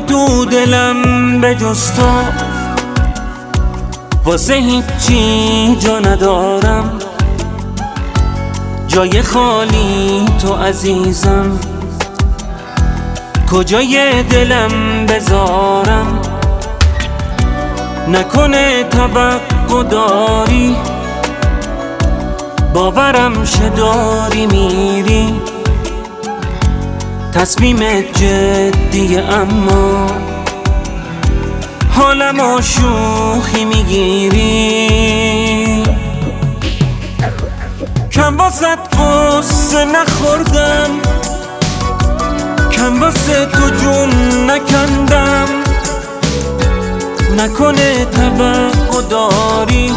تو دلم به جز تو واسه هیچی جا ندارم، جای خالی تو عزیزم، کجای دلم بذارم؟ نکنه توقع داری، باورم شه داری میری، تصمیمت جدیه اما حالمو شوخی میگیری. کم واسه قصه نخوردم، کم واسه تو جون نکندم، نکنه توقع داری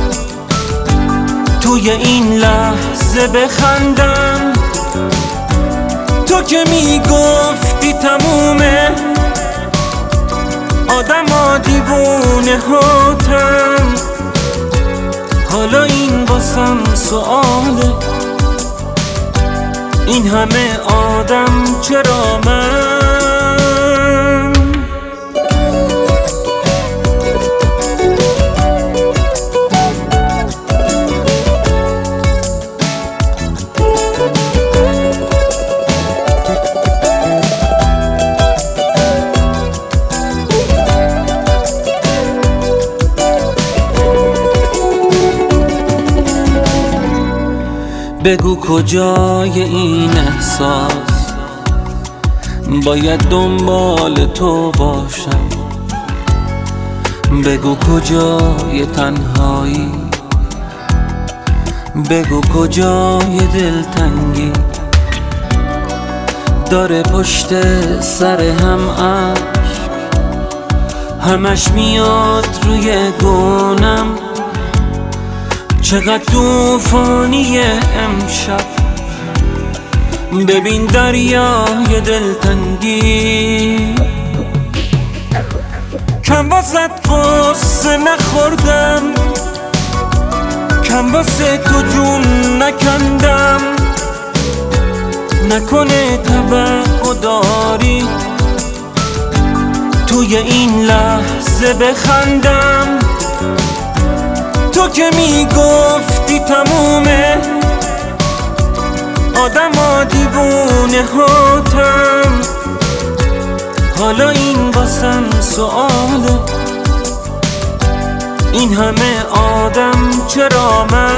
توی این لحظه بخندم. تو که میگفتی تمومه، آدم ها دیوونه هاتن، حالا این واسم سؤاله، این همه آدم چرا من؟ بگو کجای این احساس، باید دنبال تو باشم. بگو کجای تنهایی، بگو کجای دلتنگی، داره پشت سر هم عشق، همش میاد روی گونم. چقدر طوفانیه امشب، ببین دریای دلتنگی. کم واسه قصه نخوردم، کم واسه تو جون نکندم، نکنه توقع داری توی این لحظه بخندم. تو که میگفتی تمومه، آدم ها دیوونه هاتن، حالا این واسم سؤاله، این همه آدم چرا من؟